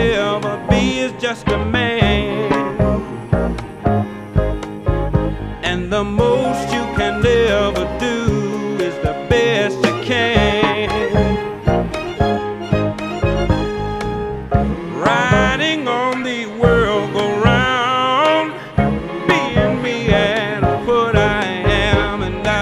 ever be is just a man. And the most you can ever do is the best you can. Riding on